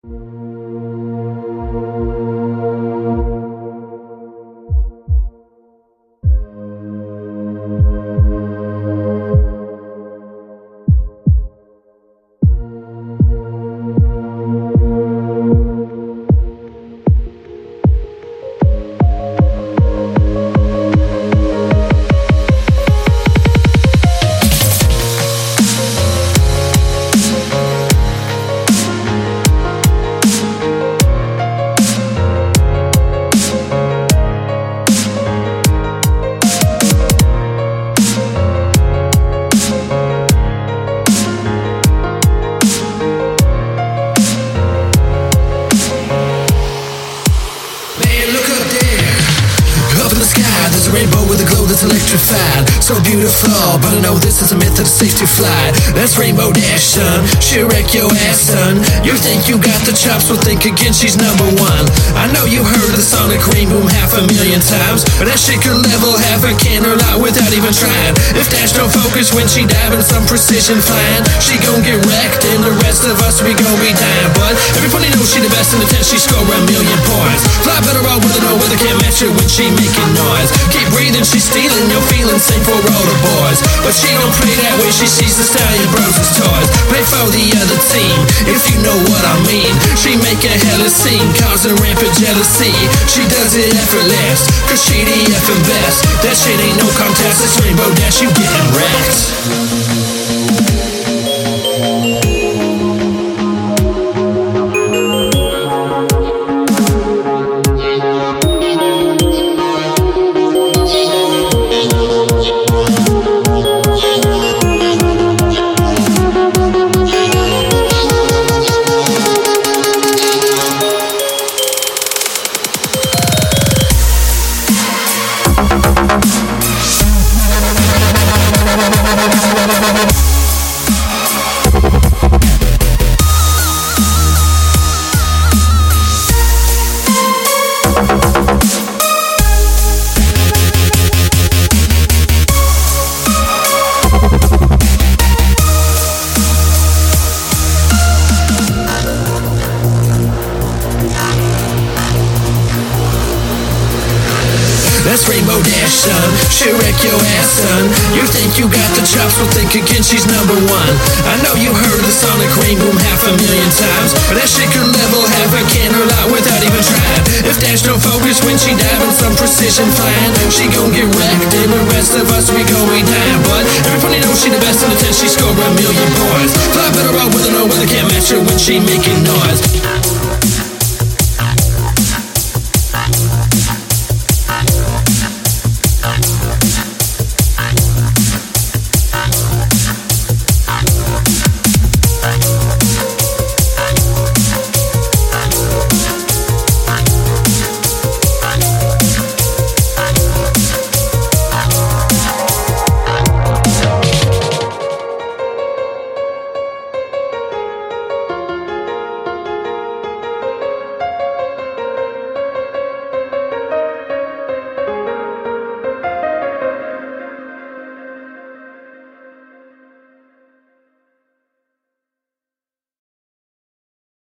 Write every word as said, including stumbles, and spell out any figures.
There's a rainbow with a glow that's electrified. So beautiful, but I know this is a myth that it's safe to fly. That's Rainbow Dash, son. She'll wreck your ass, son. You think you got the chops, well think again, she's number one. I know you heard of the sonic rain boom half a million times, but that shit could level half a candle out without even trying. If Dash don't focus when she diving some precision flying, she gon' get wrecked and the rest of us, we gon' be dying. But everybody knows she the best in the test, she score a million points. Fly better all with her, no weather can't match her when she making noise. Keep breathing, she's stealing your feelings, same for all the boys. But she don't play that way, she sees the stallion bros as toys. Play for the other team, if you know what I mean. She make a hella scene, causing rampant jealousy. She does it effortless, cause she the effing best. That shit ain't no contest, it's Rainbow Dash, you getting wrecked. That's Rainbow Dash, son. She'll wreck your ass, son. You think you got the chops, well think again, she's number one. I know you heard of the sonic rain boom half a million times, but that shit could level half a candle out without even trying. If Dash don't focus when she diving some precision flying, she gon' get wrecked and the rest of us, we gon' be dying. But everybody knows she the best in the test, she score a million points. Fly better all with her, no weather can't match her when she making noise.